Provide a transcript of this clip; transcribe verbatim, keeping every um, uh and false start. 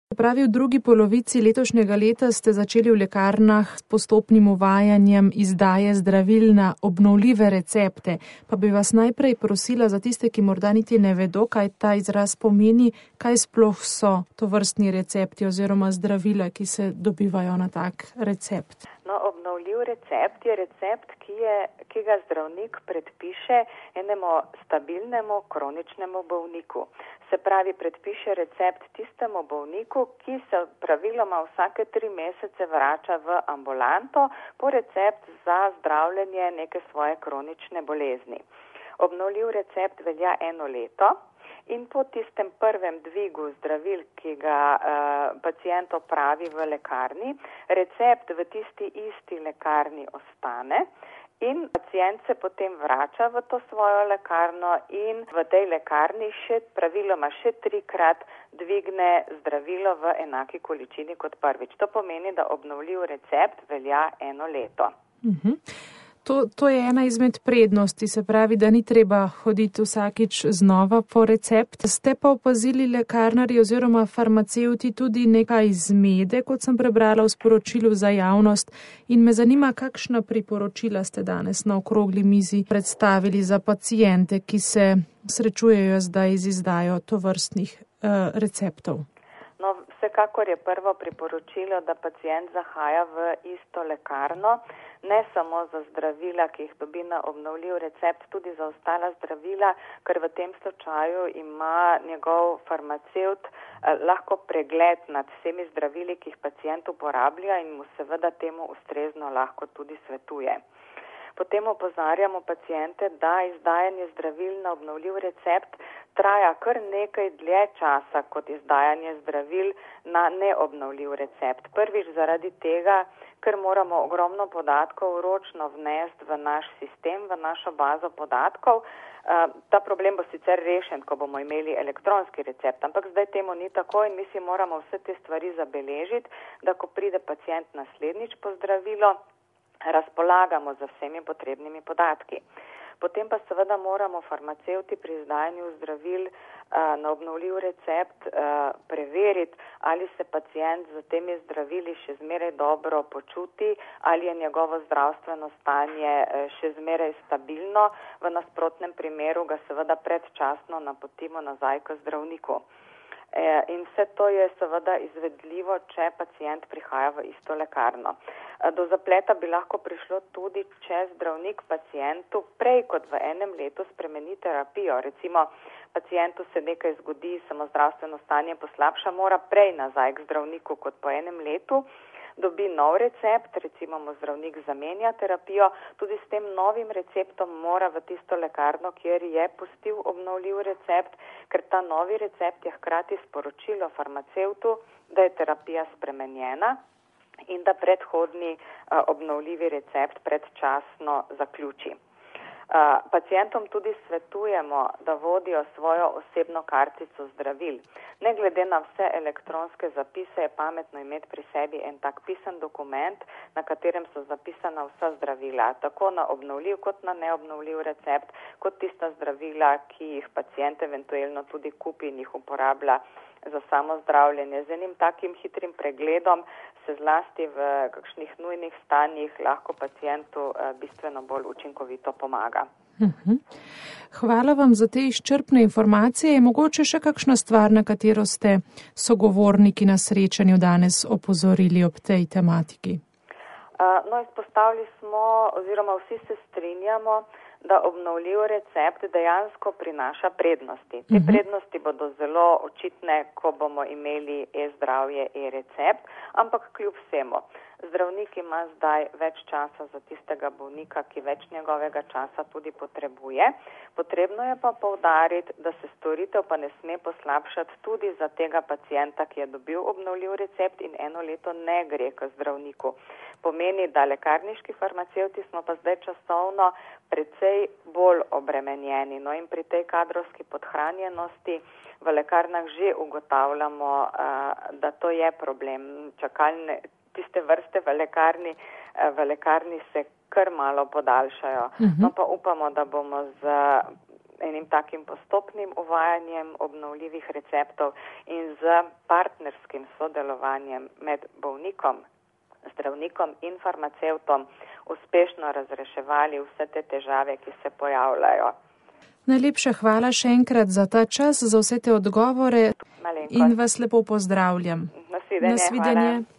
Pravi, v drugi polovici letošnjega leta ste začeli v lekarnah s postopnim uvajanjem izdaje zdravil na obnovljive recepte. Pa bi vas najprej prosila za tiste, ki morda niti ne vedo, kaj ta izraz pomeni, kaj sploh so tovrstni recepti oziroma zdravila, ki se dobivajo na tak recept. No, obnovljiv recept je recept, ki, je, ki ga zdravnik predpiše enemu stabilnemu kroničnemu bolniku. Se pravi, predpiše recept tistemu bolniku, ki se praviloma vsake tri mesece vrača v ambulanto po recept za zdravljenje neke svoje kronične bolezni. Obnovljiv recept velja eno leto. In po tistem prvem dvigu zdravil, ki ga uh, pacient opravi v lekarni, recept v tisti isti lekarni ostane in pacient se potem vrača v to svojo lekarno in v tej lekarni še praviloma še trikrat dvigne zdravilo v enaki količini kot prvič. To pomeni, da obnovljiv recept velja eno leto. Uh-huh. To, to je ena izmed prednosti, se pravi, da ni treba hoditi vsakič znova po recept. Ste pa opazili lekarnarji oziroma farmacevti tudi nekaj zmede, kot sem prebrala v sporočilu za javnost. In me zanima, kakšna priporočila ste danes na okrogli mizi predstavili za paciente, ki se srečujejo zdaj z izdajo tovrstnih uh, receptov. No, vsekakor je prvo priporočilo, da pacient zahaja v isto lekarno, ne samo za zdravila, ki jih dobi na obnovljiv recept, tudi za ostala zdravila, ker v tem slučaju ima njegov farmacevt eh, lahko pregled nad vsemi zdravili, ki jih pacient uporablja in mu seveda temu ustrezno lahko tudi svetuje. Potem opozarjamo paciente, da izdajanje zdravil na obnovljiv recept traja kar nekaj dlje časa kot izdajanje zdravil na neobnovljiv recept. Prvič zaradi tega, ker moramo ogromno podatkov ročno vnesti v naš sistem, v našo bazo podatkov. Ta problem bo sicer rešen, ko bomo imeli elektronski recept, ampak zdaj temu ni tako in mi si moramo vse te stvari zabeležiti, da ko pride pacient naslednjič po zdravilo, razpolagamo z vsemi potrebnimi podatki. Potem pa seveda moramo farmacevti pri izdajanju zdravil a, na obnovljiv recept a, preveriti, ali se pacient z temi zdravili še zmeraj dobro počuti, ali je njegovo zdravstveno stanje a, še zmeraj stabilno. V nasprotnem primeru ga seveda predčasno napotimo nazaj k zdravniku. E, in vse to je seveda izvedljivo, če pacient prihaja v isto lekarno. Do zapleta bi lahko prišlo tudi, če zdravnik pacientu prej kot v enem letu spremeni terapijo. Recimo, pacientu se nekaj zgodi, samo zdravstveno stanje poslabša, mora prej nazaj k zdravniku kot po enem letu, dobi nov recept, recimo mu zdravnik zamenja terapijo, tudi s tem novim receptom mora v tisto lekarno, kjer je pustil obnovljiv recept, ker ta novi recept je hkrati sporočilo farmacevtu, da je terapija spremenjena in da predhodni uh, obnovljivi recept predčasno zaključi. Uh, pacientom tudi svetujemo, da vodijo svojo osebno kartico zdravil. Ne glede na vse elektronske zapise je pametno imeti pri sebi en tak pisan dokument, na katerem so zapisana vsa zdravila, tako na obnovljiv kot na neobnovljiv recept, kot tista zdravila, ki jih pacient eventualno tudi kupi in jih uporablja za samo zdravljenje. Z enim takim hitrim pregledom se zlasti v kakšnih nujnih stanjih lahko pacientu bistveno bolj učinkovito pomaga. Hvala vam za te izčrpne informacije. Je mogoče še kakšna stvar, na katero ste sogovorniki na srečanju danes opozorili ob tej tematiki? No, izpostavili smo oziroma vsi se strinjamo, da obnovljiv recept dejansko prinaša prednosti. Te prednosti bodo zelo očitne, ko bomo imeli e-zdravje, e-recept, ampak kljub vsemu. Zdravnik ima zdaj več časa za tistega bolnika, ki več njegovega časa tudi potrebuje. Potrebno je pa poudariti, da se storitev pa ne sme poslabšati tudi za tega pacienta, ki je dobil obnovljiv recept in eno leto ne gre k zdravniku. Pomeni, da lekarniški farmacevti smo pa zdaj časovno precej bolj obremenjeni. No in pri tej kadrovski podhranjenosti v lekarnah že ugotavljamo, da to je problem. Čakalne tiste vrste v lekarni, v lekarni se kar malo podaljšajo. Uh-huh. No pa upamo, da bomo z enim takim postopnim uvajanjem obnovljivih receptov in z partnerskim sodelovanjem med bolnikom, zdravnikom in farmacevtom uspešno razreševali vse te težave, ki se pojavljajo. Najlepša hvala še enkrat za ta čas, za vse te odgovore. Malenkost. In vas lepo pozdravljam. Nasvidenje. Nasvidenje. Hvala.